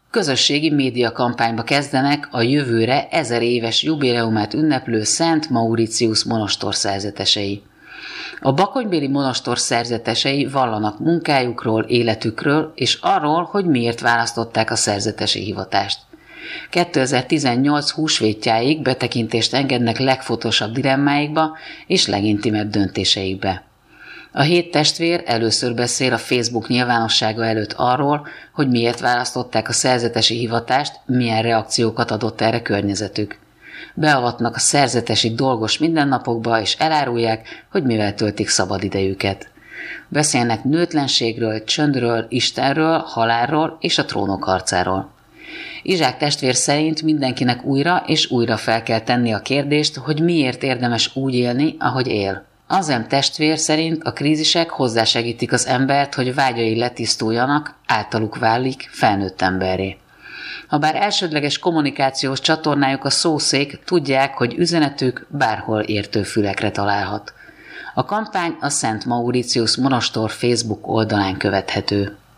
Közösségi médiakampányba kezdenek a jövőre 1000 éves jubileumát ünneplő Szent Mauritius monostor szerzetesei. A bakonybéli monostor szerzetesei vallanak munkájukról, életükről és arról, hogy miért választották a szerzetesi hivatást. 2018 húsvétjáig betekintést engednek legfontosabb dilemmáikba és legintimebb döntéseikbe. A 7 testvér először beszél a Facebook nyilvánossága előtt arról, hogy miért választották a szerzetesi hivatást, milyen reakciókat adott erre környezetük. Beavatnak a szerzetesi dolgos mindennapokba, és elárulják, hogy mivel töltik szabadidejüket. Beszélnek nőtlenségről, csöndről, Istenről, halálról és a trónok harcáról. Izsák testvér szerint mindenkinek újra és újra fel kell tenni a kérdést, hogy miért érdemes úgy élni, ahogy él. Azem testvér szerint a krízisek hozzásegítik az embert, hogy vágyai letisztuljanak, általuk válik felnőtt emberré. Habár elsődleges kommunikációs csatornájuk a szószék, tudják, hogy üzenetük bárhol értő fülekre találhat. A kampány a Szent Mauritius monostor Facebook oldalán követhető.